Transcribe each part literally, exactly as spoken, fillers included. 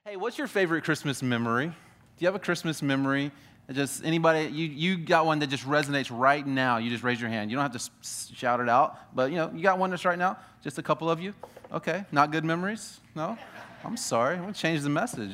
Hey, what's your favorite Christmas memory? Do you have a Christmas memory? Just anybody, you, you got one that just resonates right now. You just raise your hand. You don't have to s- shout it out, but you know, you got one that's right now? Just a couple of you? Okay, not good memories? No? I'm sorry, I'm gonna change the message.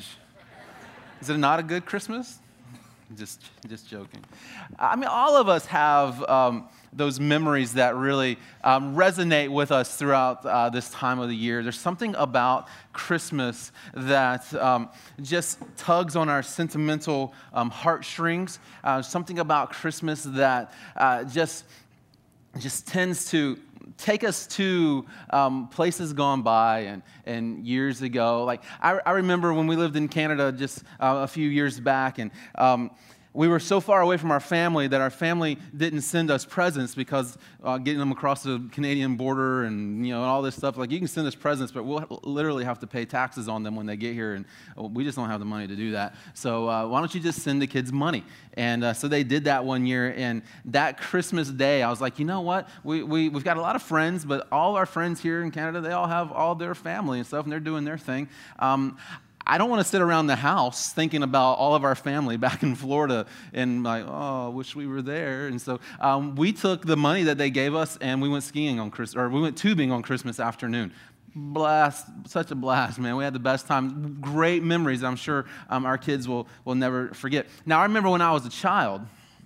Is it not a good Christmas? Just, just joking. I mean, all of us have um, those memories that really um, resonate with us throughout uh, this time of the year. There's something about Christmas that um, just tugs on our sentimental um, heartstrings. Uh, something about Christmas that uh, just, just tends to take us to um, places gone by and, and years ago. Like I, I remember when we lived in Canada just uh, a few years back, and um, we were so far away from our family that our family didn't send us presents because uh, getting them across the Canadian border and you know all this stuff. Like you can send us presents, but we'll literally have to pay taxes on them when they get here, and we just don't have the money to do that. So uh, why don't you just send the kids money? And uh, so they did that one year, and that Christmas day, I was like, you know what? We, we, we've got a lot of friends, but all our friends here in Canada, they all have all their family and stuff, and they're doing their thing. Um, I don't want to sit around the house thinking about all of our family back in Florida and like, oh, I wish we were there. And so um, we took the money that they gave us and we went skiing on Christmas, or we went tubing on Christmas afternoon. Blast, such a blast, man. We had the best time. Great memories I'm sure um, our kids will, will never forget. Now, I remember when I was a child,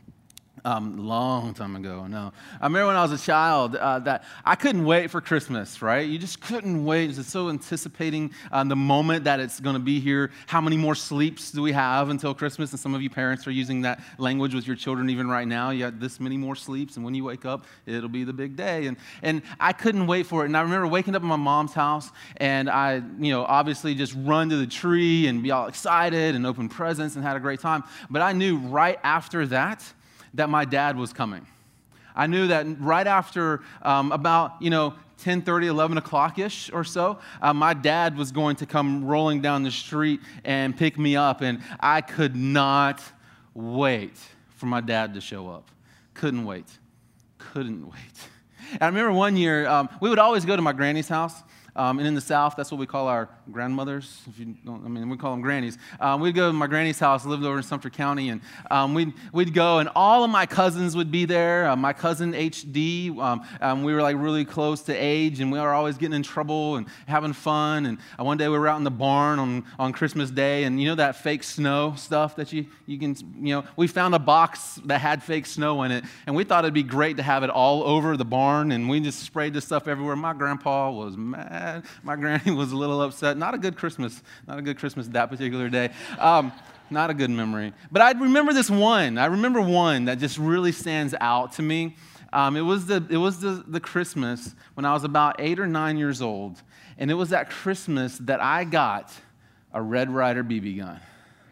Um, long time ago, no. I remember when I was a child uh, that I couldn't wait for Christmas, right? You just couldn't wait. Just so anticipating um, the moment that it's going to be here. How many more sleeps do we have until Christmas? And some of you parents are using that language with your children even right now. You got this many more sleeps, and when you wake up, it'll be the big day. And and I couldn't wait for it. And I remember waking up in my mom's house, and I, you know, obviously just run to the tree and be all excited and open presents and had a great time. But I knew right after that, that my dad was coming. I knew that right after um, about, you know, ten thirty, eleven o'clock-ish or so, uh, my dad was going to come rolling down the street and pick me up, and I could not wait for my dad to show up. Couldn't wait. Couldn't wait. And I remember one year, um, we would always go to my granny's house. Um, and in the South, that's what we call our grandmothers. If you don't, I mean, we call them grannies. Um, we'd go to my granny's house, lived over in Sumter County, and um, we'd we'd go, and all of my cousins would be there. Uh, my cousin H D, um, um, we were like really close to age, and we were always getting in trouble and having fun. And uh, one day we were out in the barn on, on Christmas Day, and you know that fake snow stuff that you you can, you know, we found a box that had fake snow in it, and we thought it'd be great to have it all over the barn, and we just sprayed this stuff everywhere. My grandpa was mad. My granny was a little upset. Not a good Christmas. Not a good Christmas that particular day. Um, not a good memory. But I remember this one. I remember one that just really stands out to me. Um, it was the it was the, the Christmas when I was about eight or nine years old, and it was that Christmas that I got a Red Ryder B B gun.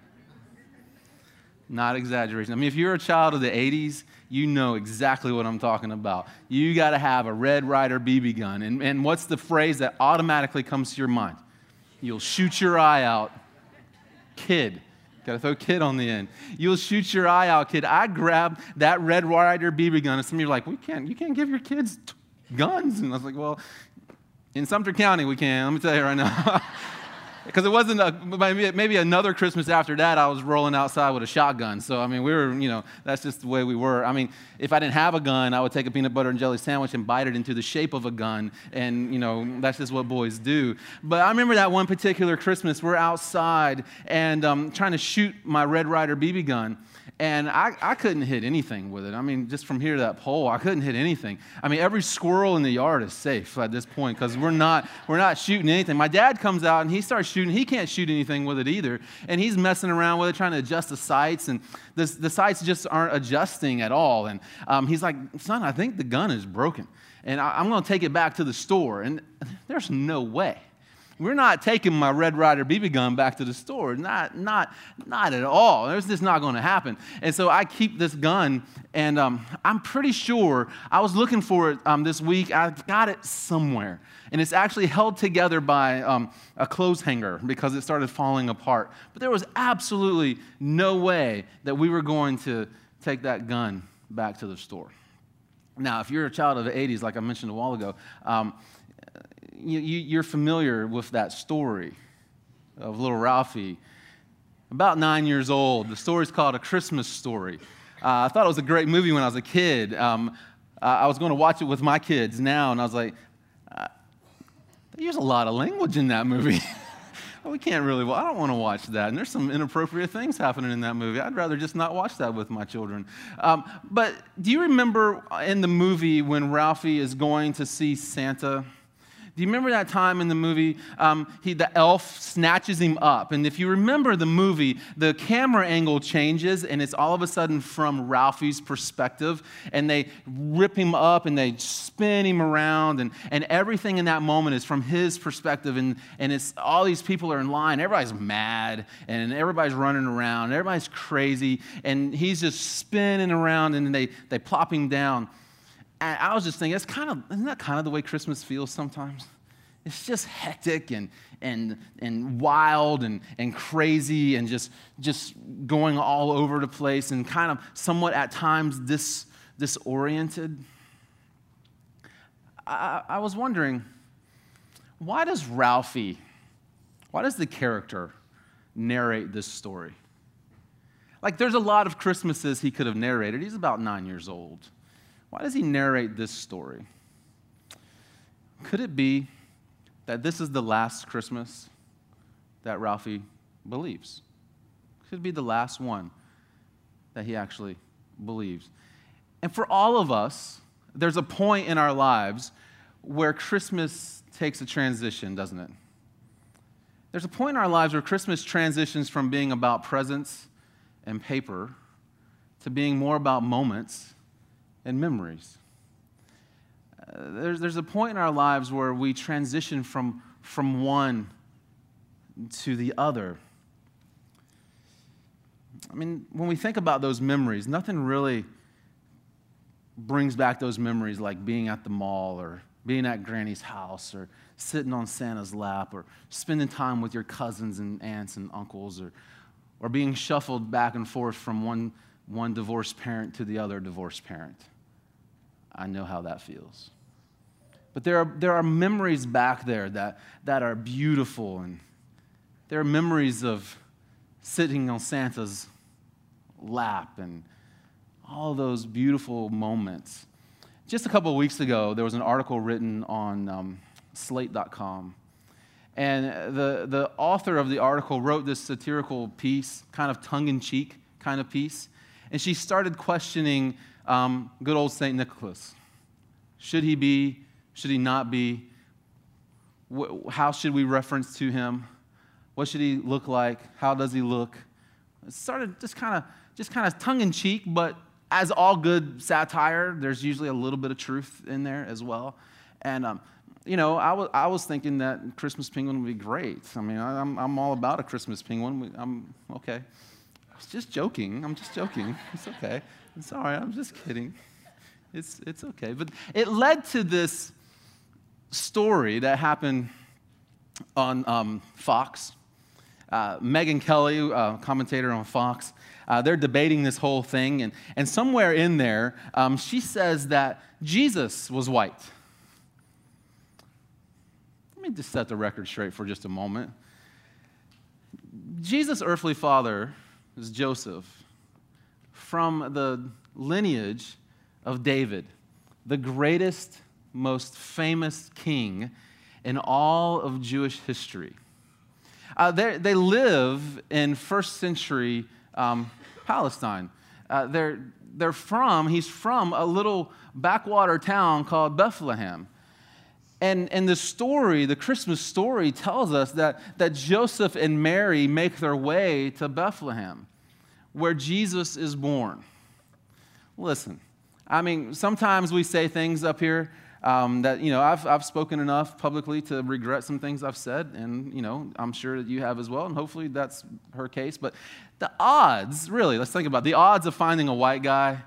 Not exaggeration. I mean, if you're a child of the eighties, you know exactly what I'm talking about. You got to have a Red Ryder B B gun. And, and what's the phrase that automatically comes to your mind? You'll shoot your eye out. Kid. Got to throw kid on the end. You'll shoot your eye out, kid. I grabbed that Red Ryder B B gun, and some of you are like, we can't, you can't give your kids t- guns. And I was like, well, in Sumter County we can. Let me tell you right now. Because it wasn't a, maybe another Christmas after that, I was rolling outside with a shotgun. So, I mean, we were, you know, that's just the way we were. I mean, if I didn't have a gun, I would take a peanut butter and jelly sandwich and bite it into the shape of a gun. And, you know, that's just what boys do. But I remember that one particular Christmas, we're outside and um, trying to shoot my Red Ryder B B gun. And I, I couldn't hit anything with it. I mean, just from here to that pole, I couldn't hit anything. I mean, every squirrel in the yard is safe at this point because we're not we're not shooting anything. My dad comes out and he starts shooting. He can't shoot anything with it either. And he's messing around with it, trying to adjust the sights. And this, the sights just aren't adjusting at all. And um, he's like, son, I think the gun is broken. And I, I'm going to take it back to the store. And there's no way. We're not taking my Red Ryder B B gun back to the store. Not, not, not at all. It's just not going to happen. And so I keep this gun, and um, I'm pretty sure I was looking for it um, this week. I got it somewhere, and it's actually held together by um, a clothes hanger because it started falling apart. But there was absolutely no way that we were going to take that gun back to the store. Now, if you're a child of the eighties, like I mentioned a while ago, um, You, you, you're familiar with that story. of little Ralphie, about nine years old. The story's called A Christmas Story. Uh, I thought it was a great movie when I was a kid. Um, uh, I was going to watch it with my kids now, and I was like, uh, they use a lot of language in that movie. We can't really, well, I don't want to watch that. And there's some inappropriate things happening in that movie. I'd rather just not watch that with my children. Um, but do you remember in the movie when Ralphie is going to see Santa? Do you remember that time in the movie, um, he, the elf snatches him up? And if you remember the movie, the camera angle changes, and it's all of a sudden from Ralphie's perspective, and they rip him up, and they spin him around, and, and everything in that moment is from his perspective, and, and it's all these people are in line. Everybody's mad, and everybody's running around, and everybody's crazy, and he's just spinning around, and they, they plop him down. And I was just thinking, it's kind of, isn't that kind of the way Christmas feels sometimes? It's just hectic and and and wild and, and crazy and just just going all over the place and kind of somewhat at times dis, disoriented. I, I was wondering, why does Ralphie, why does the character narrate this story? Like, there's a lot of Christmases he could have narrated. He's about nine years old. Why does he narrate this story? Could it be that this is the last Christmas that Ralphie believes? Could it be the last one that he actually believes? And for all of us, there's a point in our lives where Christmas takes a transition, doesn't it? There's a point in our lives where Christmas transitions from being about presents and paper to being more about moments and memories. Uh, there's, there's a point in our lives where we transition from, from one to the other. I mean, when we think about those memories, nothing really brings back those memories like being at the mall or being at Granny's house or sitting on Santa's lap or spending time with your cousins and aunts and uncles or, or being shuffled back and forth from one, one divorced parent to the other divorced parent. I know how that feels. But there are, there are memories back there that, that are beautiful, and there are memories of sitting on Santa's lap and all those beautiful moments. Just a couple of weeks ago, there was an article written on um, slate dot com, and the, the author of the article wrote this satirical piece, kind of tongue-in-cheek kind of piece, and she started questioning Um, good old Saint Nicholas. Should he be? Should he not be? Wh- how should we reference to him? What should he look like? How does he look? It started just kind of, just kind of tongue-in-cheek, but as all good satire, there's usually a little bit of truth in there as well. And um, you know, I was I was thinking that Christmas Penguin would be great. I mean, I, I'm I'm all about a Christmas Penguin. I'm okay. I was just joking. I'm just joking. It's okay. It's all right, I'm just kidding. It's it's okay. But it led to this story that happened on um, Fox. Uh, Megyn Kelly, uh, commentator on Fox, uh, they're debating this whole thing. And, and somewhere in there, um, she says that Jesus was white. Let me just set the record straight for just a moment. Jesus' earthly father is Joseph, from the lineage of David, the greatest, most famous king in all of Jewish history. Uh, they live in first century um, Palestine. Uh, they're, they're from, he's from a little backwater town called Bethlehem. And, and the story, the Christmas story, tells us that, that Joseph and Mary make their way to Bethlehem, where Jesus is born. Listen, I mean, sometimes we say things up here um, that, you know, I've, I've spoken enough publicly to regret some things I've said, and, you know, I'm sure that you have as well, and hopefully that's her case. But the odds, really, let's think about it, the odds of finding a white guy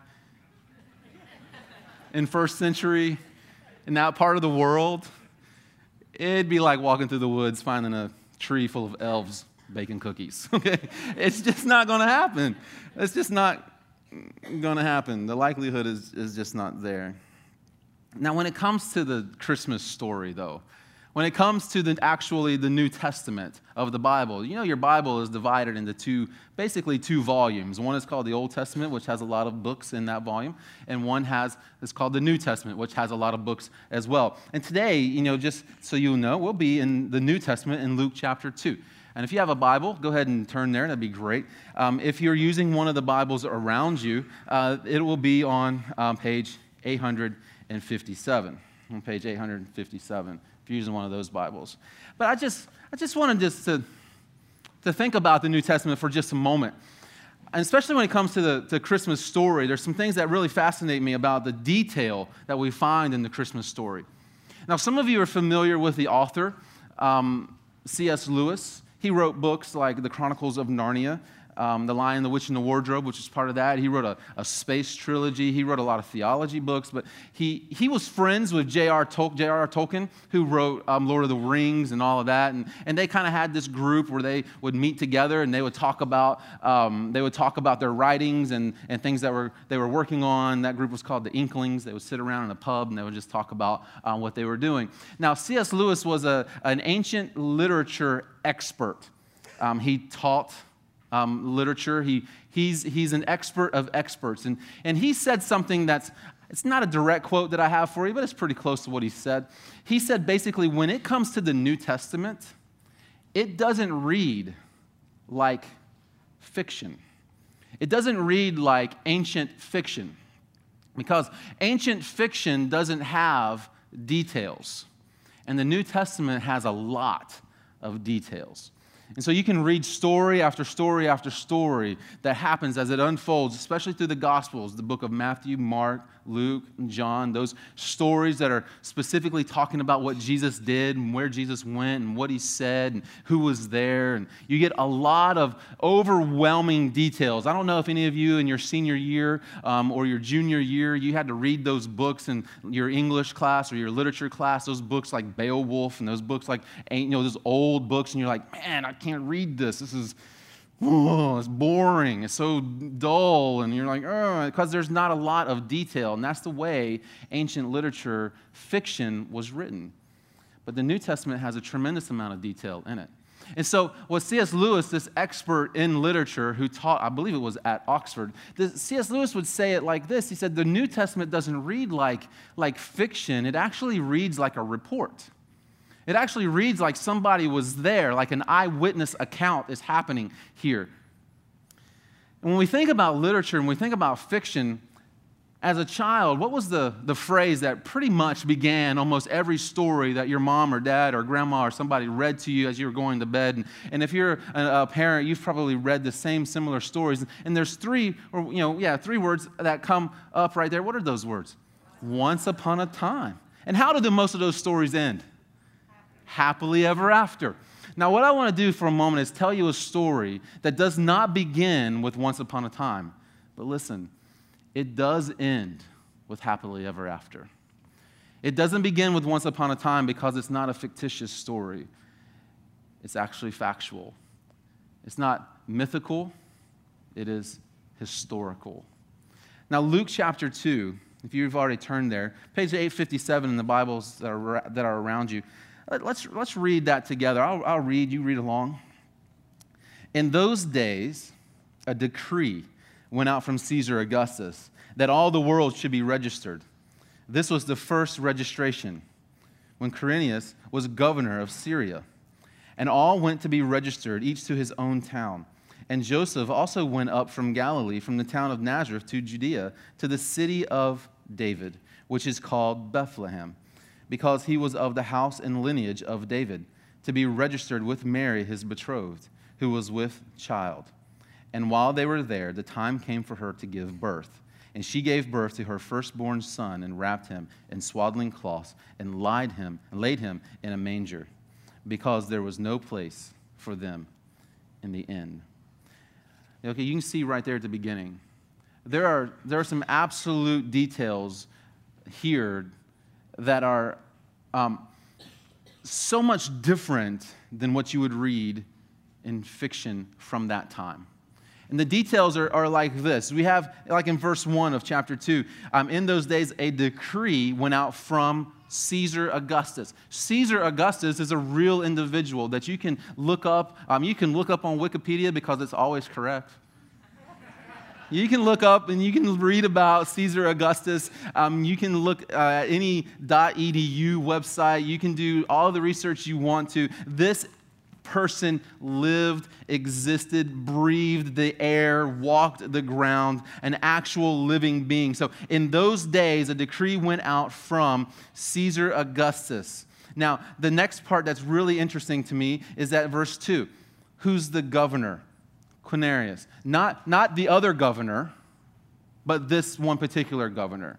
in first century in that part of the world, it'd be like walking through the woods finding a tree full of elves baking cookies. Okay, it's just not going to happen. It's just not going to happen. The likelihood is, is just not there. Now, when it comes to the Christmas story, though, When it comes to the, actually the New Testament of the Bible, you know your Bible is divided into two, basically two volumes. One is called the Old Testament, which has a lot of books in that volume, and one has is called the New Testament, which has a lot of books as well. And today, you know, just so you'll know, we'll be in the New Testament in Luke chapter two. And if you have a Bible, go ahead and turn there. That'd be great. Um, if you're using one of the Bibles around you, uh, it will be on um, page eight fifty-seven. On page eight fifty-seven. If you're using one of those Bibles. But I just I just wanted just to, to think about the New Testament for just a moment. And especially when it comes to the, the Christmas story, there's some things that really fascinate me about the detail that we find in the Christmas story. Now, some of you are familiar with the author, um, C S Lewis. He wrote books like The Chronicles of Narnia, Um, The Lion, the Witch, and the Wardrobe, which is part of that. He wrote a, a space trilogy. He wrote a lot of theology books. But he, he was friends with J R Tol- J R R Tolkien, who wrote um, Lord of the Rings and all of that. And, and they kind of had this group where they would meet together and they would talk about um, they would talk about their writings and, and things that were they were working on. That group was called the Inklings. They would sit around in a pub and they would just talk about um, what they were doing. Now, C S Lewis was a, an ancient literature expert. Um, he taught Um, literature. He, he's, he's an expert of experts. And, and he said something that's, it's not a direct quote that I have for you, but it's pretty close to what he said. He said basically, when it comes to the New Testament, it doesn't read like fiction. It doesn't read like ancient fiction, because ancient fiction doesn't have details. And the New Testament has a lot of details. And so you can read story after story after story that happens as it unfolds, especially through the Gospels, the book of Matthew, Mark, Luke, and John, those stories that are specifically talking about what Jesus did and where Jesus went and what he said and who was there. And you get a lot of overwhelming details. I don't know if any of you in your senior year um, or your junior year, you had to read those books in your English class or your literature class, those books like Beowulf and those books like, you know, those old books, and you're like, man, I can't read this. This is, oh, it's boring. It's so dull. And you're like, oh, because there's not a lot of detail. And that's the way ancient literature fiction was written. But the New Testament has a tremendous amount of detail in it. And so what C S Lewis, this expert in literature who taught, I believe it was at Oxford, C S Lewis would say it like this. He said, the New Testament doesn't read like, like fiction. It actually reads like a report. It actually reads like somebody was there, like an eyewitness account is happening here. And when we think about literature and we think about fiction, as a child, what was the, the phrase that pretty much began almost every story that your mom or dad or grandma or somebody read to you as you were going to bed? And, and if you're a, a parent, you've probably read the same similar stories. And there's three, or you know, yeah, three words that come up right there. What are those words? Once upon a time. And how do the, most of those stories end? Happily ever after. Now, what I want to do for a moment is tell you a story that does not begin with once upon a time. But listen, it does end with happily ever after. It doesn't begin with once upon a time because it's not a fictitious story. It's actually factual. It's not mythical. It is historical. Now, Luke chapter two, if you've already turned there, page eight fifty-seven in the Bibles that are, that are around you, Let's, let's read that together. I'll, I'll read, you read along. In those days, a decree went out from Caesar Augustus that all the world should be registered. This was the first registration when Quirinius was governor of Syria. And all went to be registered, each to his own town. And Joseph also went up from Galilee, from the town of Nazareth to Judea, to the city of David, which is called Bethlehem, because he was of the house and lineage of David, to be registered with Mary, his betrothed, who was with child. And while they were there, the time came for her to give birth. And she gave birth to her firstborn son, and wrapped him in swaddling cloths, and laid him, and laid him in a manger, because there was no place for them in the inn. Okay, you can see right there at the beginning, there are, there are some absolute details here that are um, so much different than what you would read in fiction from that time. And the details are, are like this. We have, like in verse one of chapter two, um, in those days a decree went out from Caesar Augustus. Caesar Augustus is a real individual that you can look up. Um, you can look up on Wikipedia because it's always correct. You can look up and you can read about Caesar Augustus. Um, you can look uh, at any .edu website. You can do all the research you want to. This person lived, existed, breathed the air, walked the ground, an actual living being. So in those days, a decree went out from Caesar Augustus. Now, the next part that's really interesting to me is that verse two. Who's the governor? Quirinius. Not, not the other governor, but this one particular governor.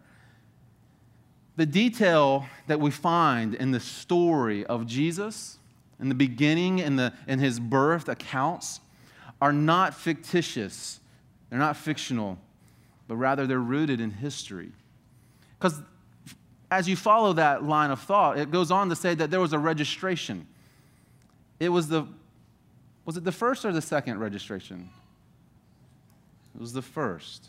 The detail that we find in the story of Jesus, in the beginning and the in his birth accounts, are not fictitious. They're not fictional, but rather they're rooted in history. Because as you follow that line of thought, it goes on to say that there was a registration. It was the Was it the first or the second registration? It was the first.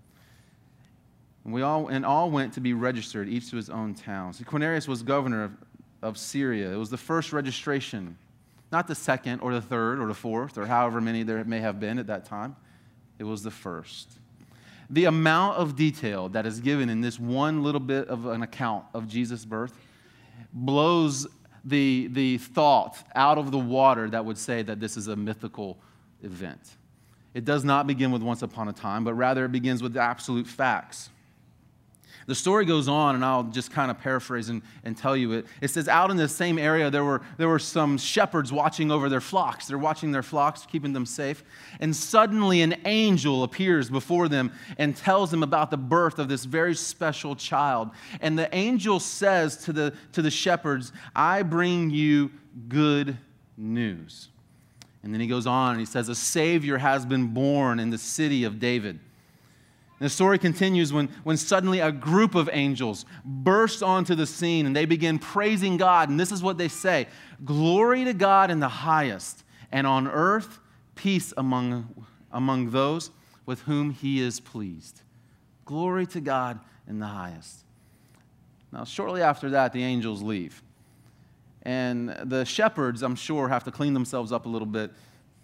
And we all and all went to be registered, each to his own town. See, Quirinius was governor of, of Syria. It was the first registration, not the second or the third or the fourth or however many there may have been at that time. It was the first. The amount of detail that is given in this one little bit of an account of Jesus' birth blows the, the thought out of the water that would say that this is a mythical event. It does not begin with once upon a time, but rather it begins with the absolute facts. The story goes on, and I'll just kind of paraphrase and, and tell you it. It says, out in the same area, there were, there were some shepherds watching over their flocks. They're watching their flocks, keeping them safe. And suddenly an angel appears before them and tells them about the birth of this very special child. And the angel says to the, to the shepherds, I bring you good news. And then he goes on and he says, a Savior has been born in the city of David. And the story continues when, when suddenly a group of angels burst onto the scene and they begin praising God. And this is what they say, glory to God in the highest, and on earth peace among, among those with whom he is pleased. Glory to God in the highest. Now, shortly after that, the angels leave. And the shepherds, I'm sure, have to clean themselves up a little bit.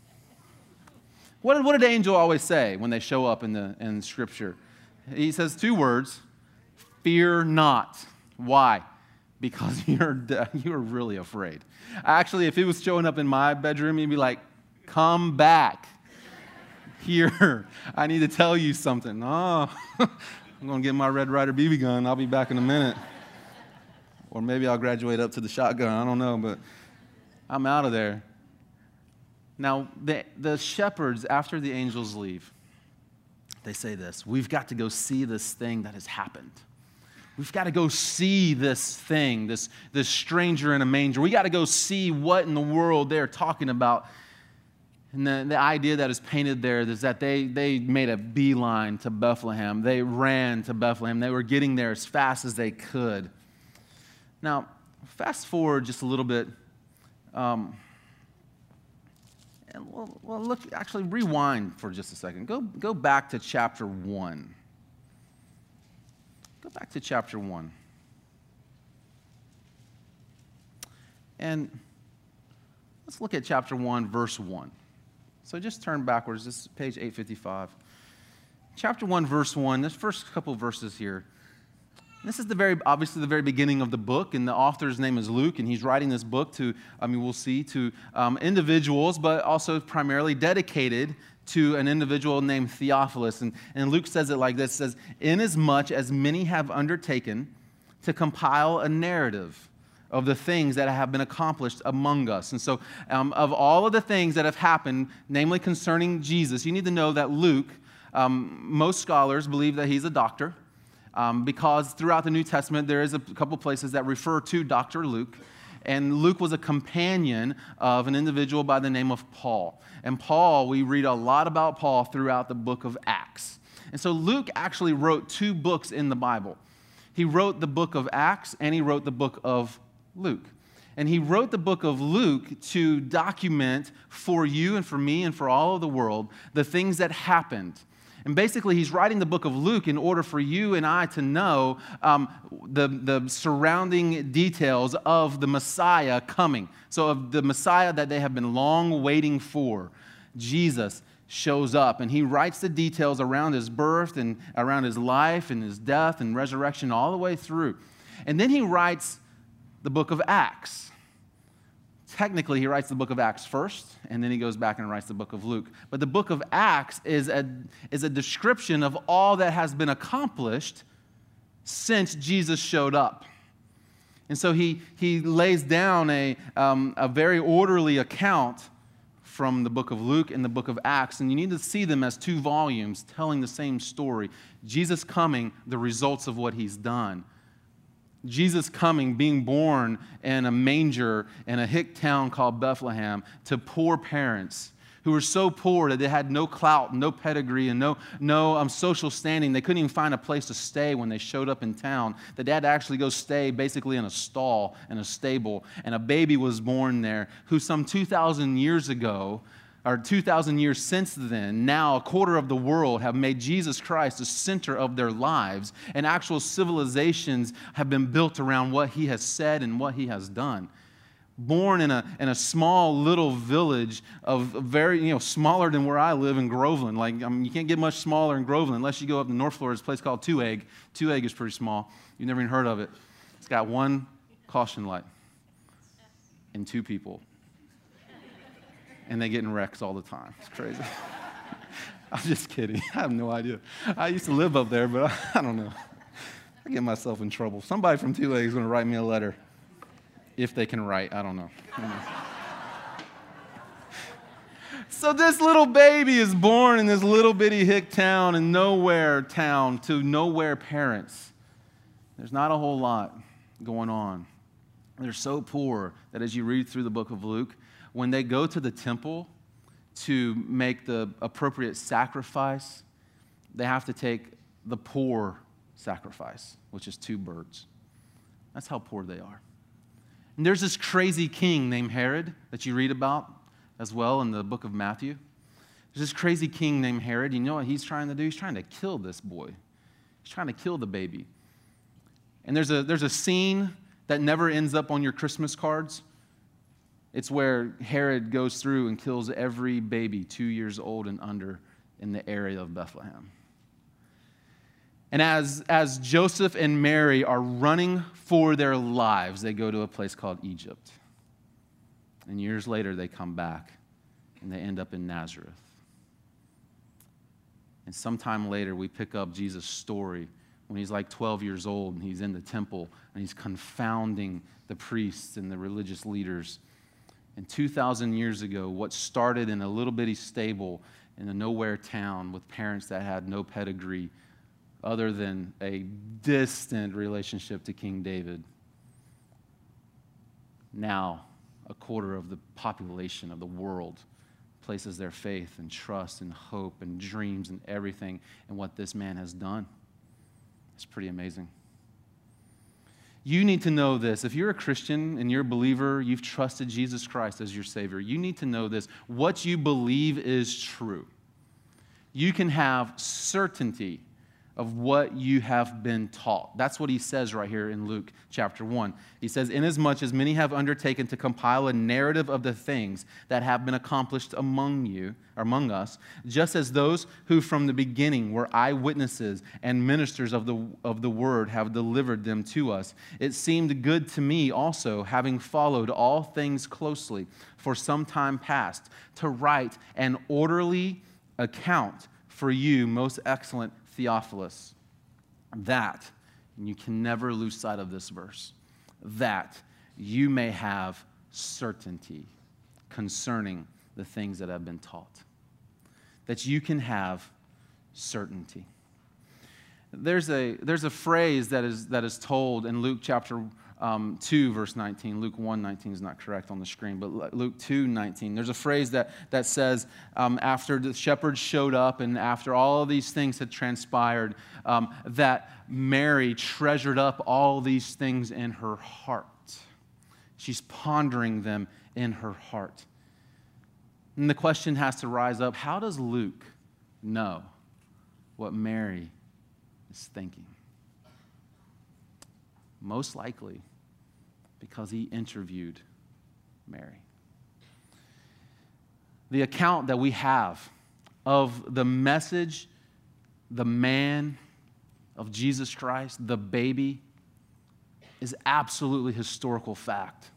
What did, what did the angel always say when they show up in, the, in Scripture? He says two words, fear not. Why? Because you're, you're really afraid. Actually, if he was showing up in my bedroom, he'd be like, come back. Here, I need to tell you something. Oh, I'm going to get my Red Ryder B B gun. I'll be back in a minute. Or maybe I'll graduate up to the shotgun. I don't know, but I'm out of there. Now, the, the shepherds, after the angels leave, they say this, we've got to go see this thing that has happened. We've got to go see this thing, this, this stranger in a manger. We got to go see what in the world they're talking about. And the, the idea that is painted there is that they, they made a beeline to Bethlehem. They ran to Bethlehem. They were getting there as fast as they could. Now, fast forward just a little bit. Um, and we'll, we'll look, actually rewind for just a second. Go, go back to chapter one. Go back to chapter one. And let's look at chapter one, verse one. So just turn backwards. This is page eight fifty-five. Chapter one, verse one. This first couple of verses here. This is the very, obviously the very beginning of the book, and the author's name is Luke, and he's writing this book to, I mean, we'll see, to um, individuals, but also primarily dedicated to an individual named Theophilus. And, and Luke says it like this, it says, inasmuch as many have undertaken to compile a narrative of the things that have been accomplished among us. And so um, of all of the things that have happened, namely concerning Jesus, you need to know that Luke, um, most scholars believe that he's a doctor. Um, because throughout the New Testament, there is a couple places that refer to Doctor Luke. And Luke was a companion of an individual by the name of Paul. And Paul, we read a lot about Paul throughout the book of Acts. And so Luke actually wrote two books in the Bible. He wrote the book of Acts, and he wrote the book of Luke. And he wrote the book of Luke to document for you and for me and for all of the world the things that happened. And basically, he's writing the book of Luke in order for you and I to know um, the, the surrounding details of the Messiah coming. So of the Messiah that they have been long waiting for, Jesus shows up, and he writes the details around his birth and around his life and his death and resurrection all the way through. And then he writes the book of Acts. Technically, he writes the book of Acts first, and then he goes back and writes the book of Luke. But the book of Acts is a, is a description of all that has been accomplished since Jesus showed up. And so he, he lays down a, um, a very orderly account from the book of Luke and the book of Acts, and you need to see them as two volumes telling the same story. Jesus coming, the results of what he's done. Jesus coming, being born in a manger in a hick town called Bethlehem to poor parents who were so poor that they had no clout, no pedigree, and no, no um, social standing. They couldn't even find a place to stay when they showed up in town. That they had to actually go stay basically in a stall, in a stable, and a baby was born there who some two thousand years ago, or two thousand years since then, now a quarter of the world have made Jesus Christ the center of their lives, and actual civilizations have been built around what he has said and what he has done. Born in a, in a small little village of very, you know, smaller than where I live in Groveland. Like, I mean, you can't get much smaller in Groveland unless you go up to North Florida. There's a place called Two Egg. Two Egg is pretty small. You've never even heard of it. It's got one caution light and two people. And they get in wrecks all the time. It's crazy. I'm just kidding. I have no idea. I used to live up there, but I, I don't know. I get myself in trouble. Somebody from Two Egg is going to write me a letter. If they can write, I don't know. I don't know. So this little baby is born in this little bitty hick town in nowhere town to nowhere parents. There's not a whole lot going on. They're so poor that as you read through the book of Luke, when they go to the temple to make the appropriate sacrifice, they have to take the poor sacrifice, which is two birds. That's how poor they are. And there's this crazy king named Herod that you read about as well in the book of Matthew. There's this crazy king named Herod. You know what he's trying to do? He's trying to kill this boy. He's trying to kill the baby. And there's a, there's a scene that never ends up on your Christmas cards. It's where Herod goes through and kills every baby two years old and under in the area of Bethlehem. And as, as Joseph and Mary are running for their lives, they go to a place called Egypt. And years later, they come back, and they end up in Nazareth. And sometime later, we pick up Jesus' story when he's like twelve years old, and he's in the temple, and he's confounding the priests and the religious leaders. And two thousand years ago, what started in a little bitty stable in a nowhere town with parents that had no pedigree other than a distant relationship to King David. Now, a quarter of the population of the world places their faith and trust and hope and dreams and everything in what this man has done. It's pretty amazing. You need to know this. If you're a Christian and you're a believer, you've trusted Jesus Christ as your Savior, you need to know this. What you believe is true. You can have certainty of what you have been taught. That's what he says right here in Luke chapter one. He says, "Inasmuch as many have undertaken to compile a narrative of the things that have been accomplished among you, or among us, just as those who from the beginning were eyewitnesses and ministers of the, of the word have delivered them to us, it seemed good to me also, having followed all things closely for some time past, to write an orderly account for you, most excellent Theophilus, that, and you can never lose sight of this verse, that you may have certainty concerning the things that have been taught. That you can have certainty. There's a, there's a phrase that is, that is told in Luke chapter um, two, verse nineteen. Luke one nineteen is not correct on the screen, but Luke two nineteen. There's a phrase that, that says, um, after the shepherds showed up and after all of these things had transpired, um, that Mary treasured up all these things in her heart. She's pondering them in her heart. And the question has to rise up, how does Luke know what Mary is thinking. Most likely because he interviewed Mary. The account that we have of the message, the man of Jesus Christ, the baby, is absolutely historical fact.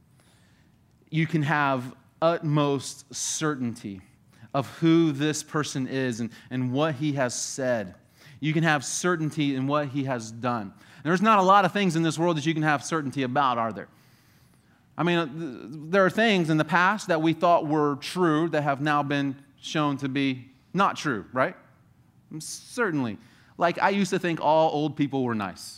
You can have utmost certainty of who this person is and, and what he has said. You can have certainty in what he has done. And there's not a lot of things in this world that you can have certainty about, are there? I mean, there are things in the past that we thought were true that have now been shown to be not true, right? Certainly. Like, I used to think all old people were nice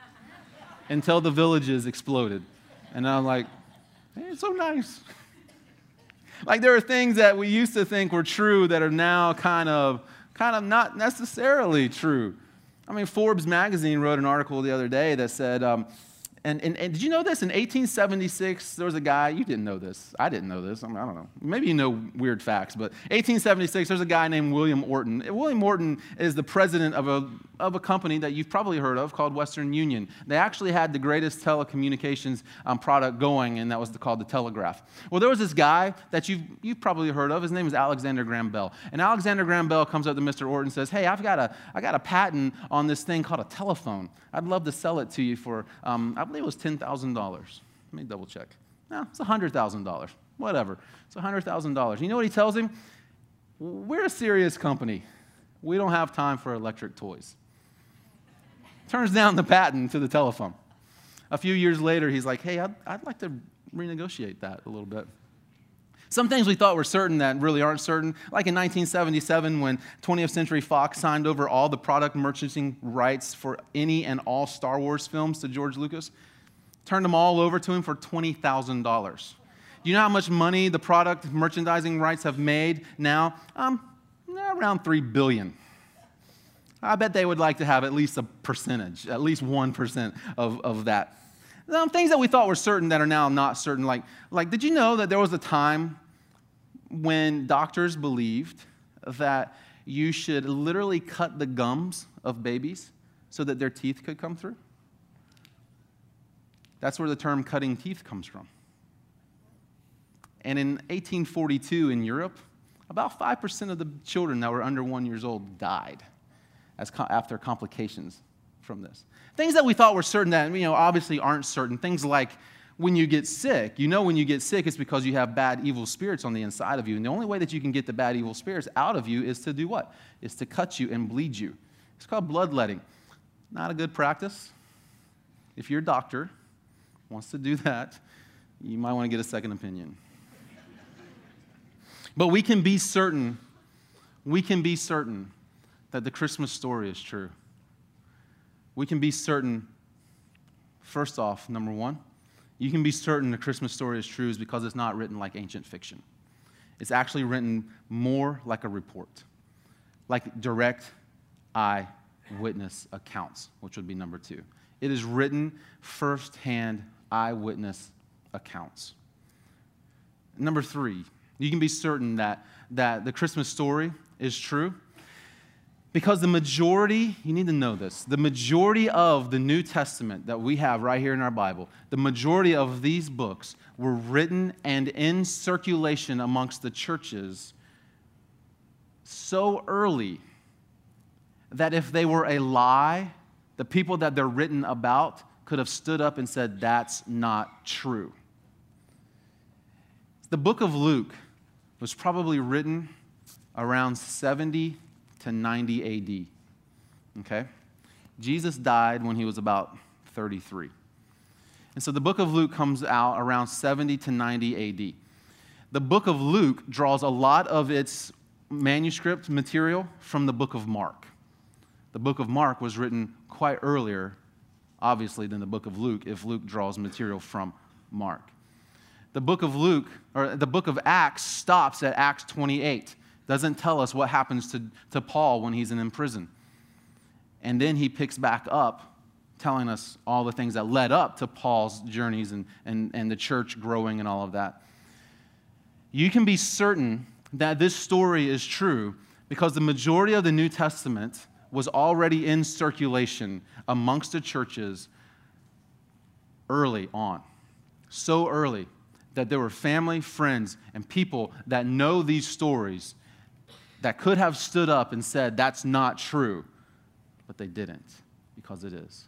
until the villages exploded. And I'm like, hey, it's so nice. Like, there are things that we used to think were true that are now kind of, kind of not necessarily true. I mean, Forbes magazine wrote an article the other day that said, um, and, and, and did you know this? In eighteen seventy-six, there was a guy, you didn't know this. I didn't know this. I, mean, I don't know. Maybe you know weird facts, but eighteen seventy-six, there's a guy named William Orton. William Orton is the president of a, of a company that you've probably heard of called Western Union. They actually had the greatest telecommunications um, product going, and that was the, called the telegraph. Well, there was this guy that you've, you've probably heard of. His name is Alexander Graham Bell. And Alexander Graham Bell comes up to Mister Orton and says, hey, I've got a, I got a patent on this thing called a telephone. I'd love to sell it to you for, um, I believe it was ten thousand dollars. Let me double check. No, it's one hundred thousand dollars. Whatever. It's one hundred thousand dollars. You know what he tells him? We're a serious company. We don't have time for electric toys. Turns down the patent to the telephone. A few years later, he's like, hey, I'd, I'd like to renegotiate that a little bit. Some things we thought were certain that really aren't certain, like in nineteen seventy-seven when twentieth Century Fox signed over all the product merchandising rights for any and all Star Wars films to George Lucas, turned them all over to him for twenty thousand dollars. Do you know how much money the product merchandising rights have made now? Um, around three billion dollars. I bet they would like to have at least a percentage, at least one percent of, of that. Um, things that we thought were certain that are now not certain. Like, like, did you know that there was a time when doctors believed that you should literally cut the gums of babies so that their teeth could come through? That's where the term cutting teeth comes from. And in eighteen forty-two in Europe, about five percent of the children that were under one years old died as co- after complications from this. Things that we thought were certain that, you know, obviously aren't certain. Things like when you get sick. You know when you get sick, it's because you have bad, evil spirits on the inside of you. And the only way that you can get the bad, evil spirits out of you is to do what? Is to cut you and bleed you. It's called bloodletting. Not a good practice. If your doctor wants to do that, you might want to get a second opinion. But we can be certain, we can be certain that the Christmas story is true. We can be certain, first off, number one, you can be certain the Christmas story is true is because it's not written like ancient fiction. It's actually written more like a report, like direct eyewitness accounts, which would be number two. It is written firsthand eyewitness accounts. Number three, you can be certain that, that the Christmas story is true because the majority, you need to know this, the majority of the New Testament that we have right here in our Bible, the majority of these books were written and in circulation amongst the churches so early that if they were a lie, the people that they're written about could have stood up and said, that's not true. The book of Luke was probably written around seventy to ninety A D, okay? Jesus died when he was about thirty-three. And so the book of Luke comes out around seventy to ninety A D. The book of Luke draws a lot of its manuscript material from the book of Mark. The book of Mark was written quite earlier, obviously, than the book of Luke, if Luke draws material from Mark. The book of Luke, or the book of Acts, stops at Acts twenty-eight. Doesn't tell us what happens to, to Paul when he's in prison. And then he picks back up, telling us all the things that led up to Paul's journeys and, and, and the church growing and all of that. You can be certain that this story is true Because the majority of the New Testament was already in circulation amongst the churches early on. So early that there were family, friends, and people that know these stories that could have stood up and said, that's not true. But they didn't, because it is.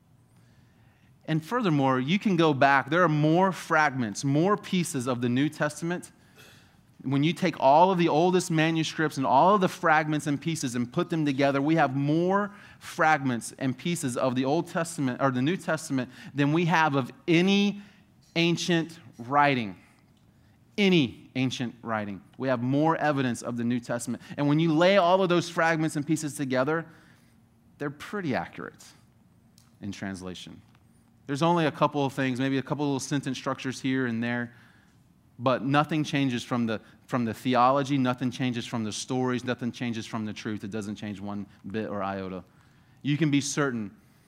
And furthermore, you can go back. There are more fragments, more pieces of the New Testament. When you take all of the oldest manuscripts and all of the fragments and pieces and put them together, we have more fragments and pieces of the Old Testament or the New Testament than we have of any ancient writing. Any ancient writing. We have more evidence of the New Testament. And when you lay all of those fragments and pieces together, they're pretty accurate in translation. There's only a couple of things, maybe a couple of little sentence structures here and there, but nothing changes from the, from the theology, nothing changes from the stories, nothing changes from the truth. It doesn't change one bit or iota. You can be certain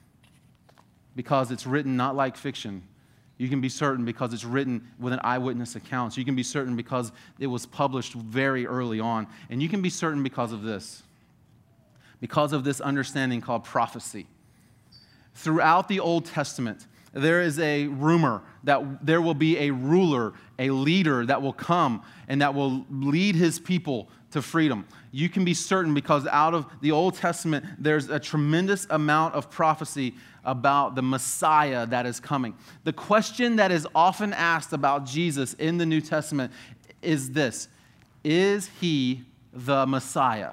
because it's written not like fiction. You can be certain because it's written with an eyewitness account. You can be certain because it was published very early on. And you can be certain because of this. Because of this understanding called prophecy. Throughout the Old Testament, there is a rumor that there will be a ruler, a leader that will come and that will lead his people to freedom. You can be certain because out of the Old Testament, there's a tremendous amount of prophecy about the Messiah that is coming. The question that is often asked about Jesus in the New Testament is this: is he the Messiah?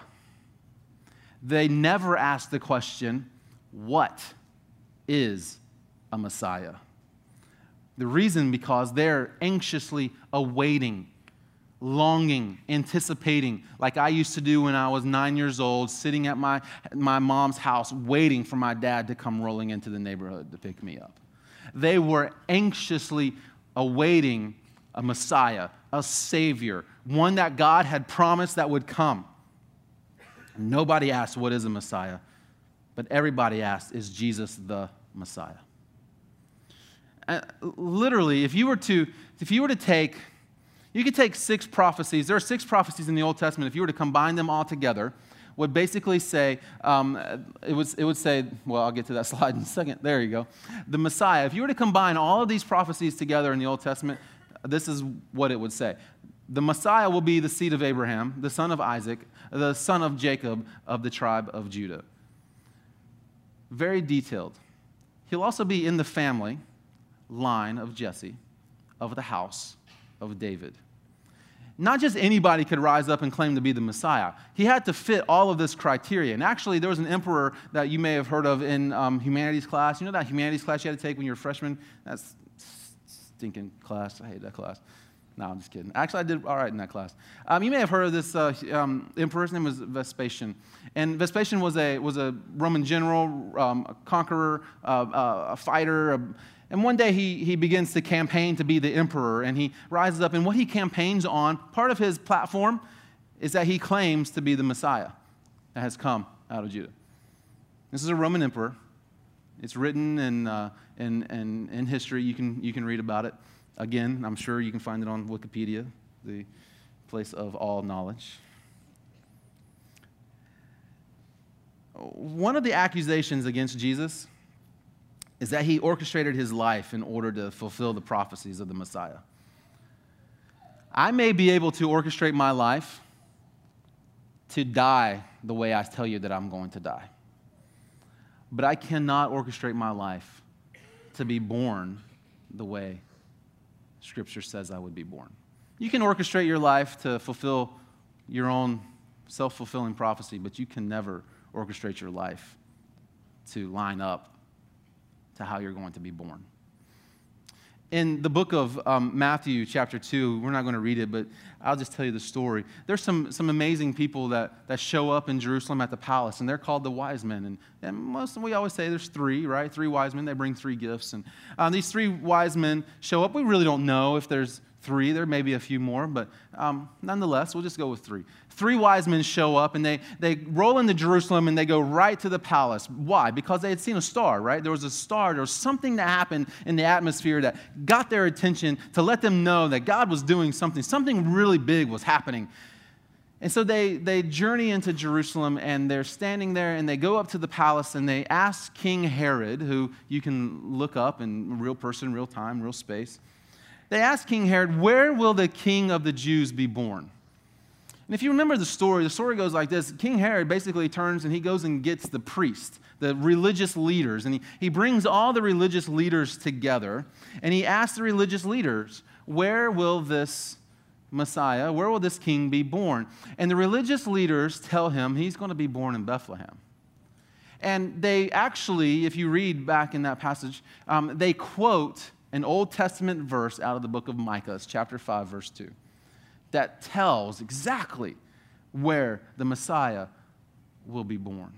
They never ask the question, what is a Messiah? The reason because they're anxiously awaiting, longing, anticipating, like I used to do when I was nine years old, sitting at my, my mom's house waiting for my dad to come rolling into the neighborhood to pick me up. They were anxiously awaiting a Messiah, a Savior, one that God had promised that would come. Nobody asked, what is a Messiah? But everybody asked, is Jesus the Messiah? Uh, literally, if you were to, if you were to take, you could take six prophecies. There are six prophecies in the Old Testament. If you were to combine them all together, would basically say, um, it, was, it would say, well, I'll get to that slide in a second. There you go. The Messiah. If you were to combine all of these prophecies together in the Old Testament, this is what it would say. The Messiah will be the seed of Abraham, the son of Isaac, the son of Jacob of the tribe of Judah. Very detailed. He'll also be in the family line of Jesse, of the house of David. Not just anybody could rise up and claim to be the Messiah. He had to fit all of this criteria. And actually, there was an emperor that you may have heard of in um, humanities class. You know that humanities class you had to take when you were a freshman? That's stinking class. I hate that class. No, I'm just kidding. Actually, I did all right in that class. Um, you may have heard of this uh, um, emperor. His name was Vespasian. And Vespasian was a, was a Roman general, um, a conqueror, uh, uh, a fighter. A, and one day he, he begins to campaign to be the emperor. And he rises up. And what he campaigns on, part of his platform, is that he claims to be the Messiah that has come out of Judah. This is a Roman emperor. It's written in, uh, in, in, in history. You can, you can read about it. Again, I'm sure you can find it on Wikipedia, the place of all knowledge. One of the accusations against Jesus is that he orchestrated his life in order to fulfill the prophecies of the Messiah. I may be able to orchestrate my life to die the way I tell you that I'm going to die. But I cannot orchestrate my life to be born the way Scripture says I would be born. You can orchestrate your life to fulfill your own self-fulfilling prophecy, but you can never orchestrate your life to line up to how you're going to be born. In the book of um, Matthew, chapter two, we're not going to read it, but I'll just tell you the story. There's some, some amazing people that, that show up in Jerusalem at the palace, and they're called the wise men. And, and most, we always say there's three, right? Three wise men. They bring three gifts. And uh, these three wise men show up. We really don't know if there's three. There may be a few more, but um, nonetheless, we'll just go with three. Three wise men show up, and they, they roll into Jerusalem, and they go right to the palace. Why? Because they had seen a star, right? There was a star. There was something that happened in the atmosphere that got their attention to let them know that God was doing something. Something really big was happening. And so they, they journey into Jerusalem, and they're standing there, and they go up to the palace, and they ask King Herod, who you can look up in real person, real time, real space. They ask King Herod, where will the king of the Jews be born? And if you remember the story, the story goes like this. King Herod basically turns and he goes and gets the priests, the religious leaders, and he, he brings all the religious leaders together, and he asks the religious leaders, where will this Messiah, where will this king be born? And the religious leaders tell him he's going to be born in Bethlehem. And they actually, if you read back in that passage, um, they quote an Old Testament verse out of the book of Micah, it's chapter five, verse two, that tells exactly where the Messiah will be born.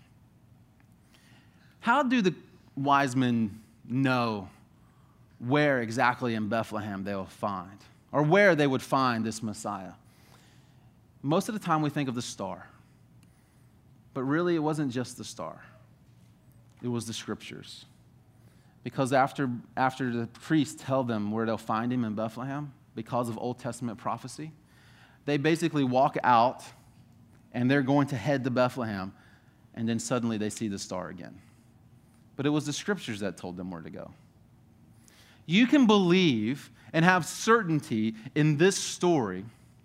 How do the wise men know where exactly in Bethlehem they will find, or where they would find this Messiah? Most of the time we think of the star. But really it wasn't just the star. It was the scriptures. Because after, after the priests tell them where they'll find him in Bethlehem, because of Old Testament prophecy, they basically walk out and they're going to head to Bethlehem, and then suddenly they see the star again. But it was the scriptures that told them where to go. You can believe and have certainty in this story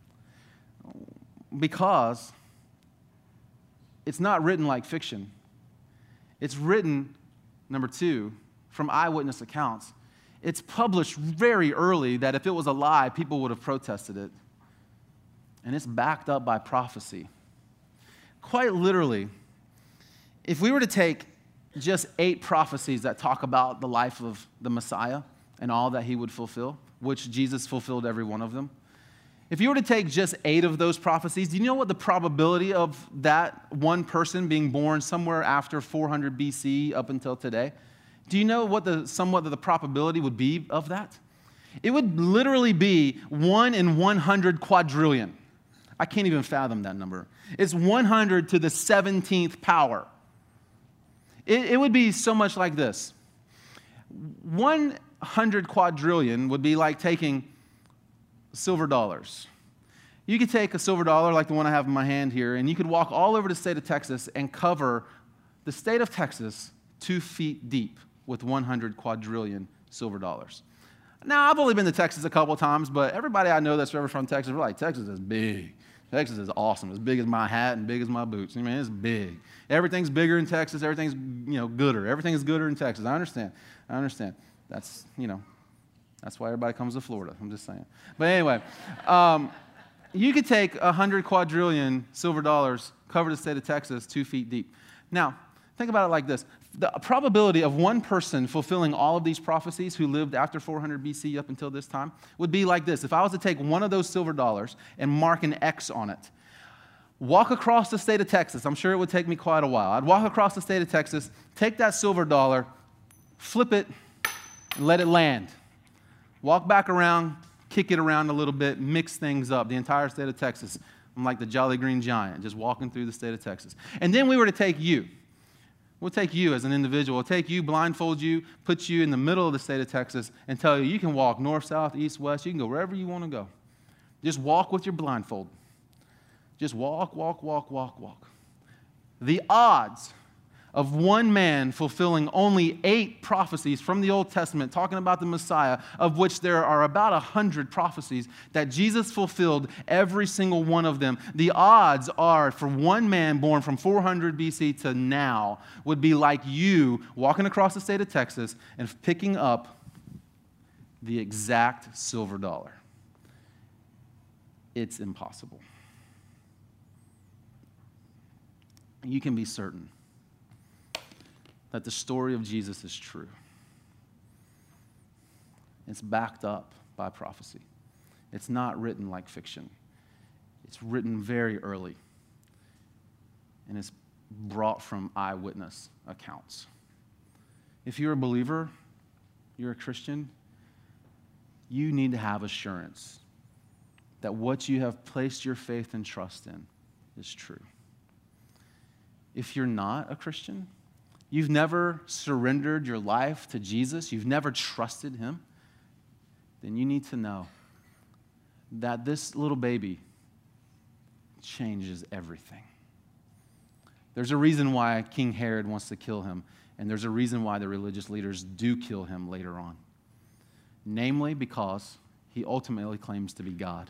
because it's not written like fiction. It's written, number two, from eyewitness accounts. It's published very early that if it was a lie, people would have protested it. And it's backed up by prophecy. Quite literally, if we were to take just eight prophecies that talk about the life of the Messiah and all that he would fulfill, which Jesus fulfilled every one of them. If you were to take just eight of those prophecies, do you know what the probability of that one person being born somewhere after four hundred B C up until today? Do you know what the somewhat the probability would be of that? It would literally be one in one hundred quadrillion. I can't even fathom that number. It's one hundred to the seventeenth power. It, it would be so much like this. one hundred quadrillion would be like taking silver dollars. You could take a silver dollar like the one I have in my hand here, and you could walk all over the state of Texas and cover the state of Texas two feet deep with one hundred quadrillion silver dollars. Now, I've only been to Texas a couple of times, but everybody I know that's ever from Texas, we're like, Texas is big. Texas is awesome. As big as my hat and big as my boots. I mean, it's big. Everything's bigger in Texas. Everything's, you know, gooder. Everything is gooder in Texas. I understand. I understand. That's, you know, that's why everybody comes to Florida. I'm just saying. But anyway, um, you could take one hundred quadrillion silver dollars, cover the state of Texas two feet deep. Now, think about it like this. The probability of one person fulfilling all of these prophecies who lived after four hundred B C up until this time would be like this. If I was to take one of those silver dollars and mark an X on it, walk across the state of Texas, I'm sure it would take me quite a while. I'd walk across the state of Texas, take that silver dollar, flip it, and let it land. Walk back around, kick it around a little bit, mix things up, the entire state of Texas. I'm like the Jolly Green Giant, just walking through the state of Texas. And then we were to take you. We'll take you as an individual. We'll take you, blindfold you, put you in the middle of the state of Texas, and tell you you can walk north, south, east, west. You can go wherever you want to go. Just walk with your blindfold. Just walk, walk, walk, walk, walk. The odds of one man fulfilling only eight prophecies from the Old Testament talking about the Messiah, of which there are about a hundred prophecies that Jesus fulfilled every single one of them. The odds are for one man born from four hundred B C to now would be like you walking across the state of Texas and picking up the exact silver dollar. It's impossible. You can be certain that the story of Jesus is true. It's backed up by prophecy. It's not written like fiction. It's written very early. And it's brought from eyewitness accounts. If you're a believer, you're a Christian, you need to have assurance that what you have placed your faith and trust in is true. If you're not a Christian, you've never surrendered your life to Jesus, you've never trusted him, then you need to know that this little baby, changes everything. There's a reason why King Herod wants to kill him, and there's a reason why the religious leaders do kill him later on. Namely, because he ultimately claims to be God.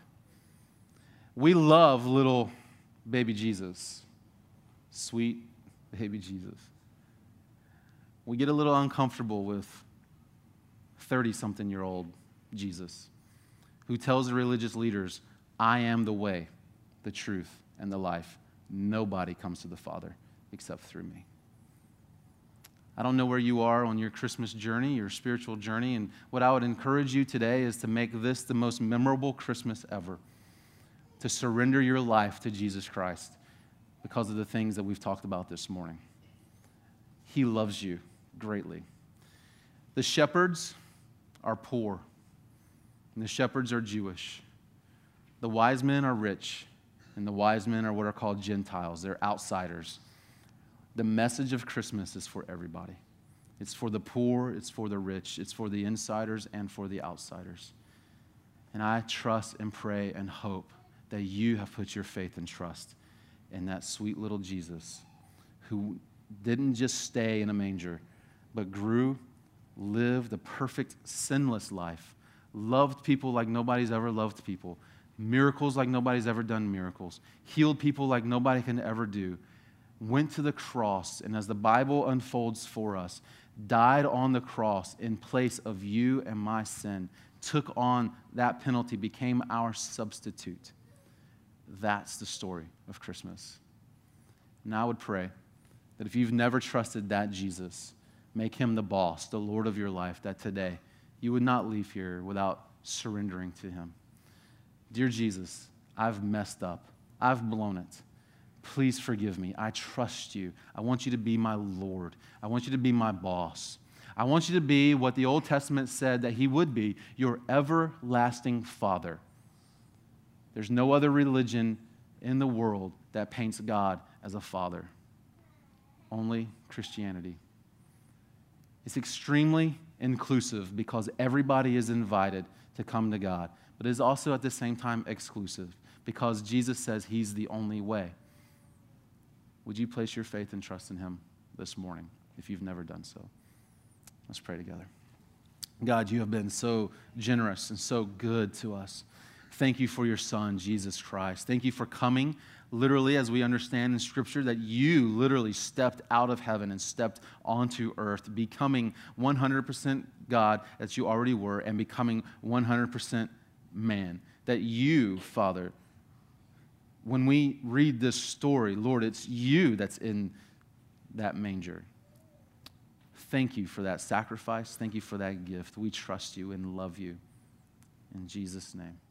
We love little baby Jesus, sweet baby Jesus. We get a little uncomfortable with thirty-something-year-old Jesus, who tells the religious leaders, I am the way, the truth, and the life. Nobody comes to the Father except through me. I don't know where you are on your Christmas journey, your spiritual journey, and what I would encourage you today is to make this the most memorable Christmas ever, to surrender your life to Jesus Christ because of the things that we've talked about this morning. He loves you greatly. The shepherds are poor, and the shepherds are Jewish. The wise men are rich, and the wise men are what are called Gentiles. They're outsiders. The message of Christmas is for everybody. It's for the poor, it's for the rich, it's for the insiders and for the outsiders. And I trust and pray and hope that you have put your faith and trust in that sweet little Jesus who didn't just stay in a manger, but grew, lived a perfect, sinless life, loved people like nobody's ever loved people, miracles like nobody's ever done miracles, healed people like nobody can ever do, went to the cross, and as the Bible unfolds for us, died on the cross in place of you and my sin, took on that penalty, became our substitute. That's the story of Christmas. And I would pray that if you've never trusted that Jesus, make him the boss, the Lord of your life, that today you would not leave here without surrendering to him. Dear Jesus, I've messed up. I've blown it. Please forgive me. I trust you. I want you to be my Lord. I want you to be my boss. I want you to be what the Old Testament said that he would be, your everlasting Father. There's no other religion in the world that paints God as a father. Only Christianity. It's extremely inclusive because everybody is invited to come to God, but it is also at the same time exclusive because Jesus says he's the only way. Would you place your faith and trust in him this morning if you've never done so? Let's pray together. God, you have been so generous and so good to us. Thank you for your Son, Jesus Christ. Thank you for coming, literally, as we understand in Scripture, that you literally stepped out of heaven and stepped onto earth, becoming one hundred percent God, as you already were, and becoming one hundred percent man. That you, Father, when we read this story, Lord, it's you that's in that manger. Thank you for that sacrifice. Thank you for that gift. We trust you and love you. In Jesus' name.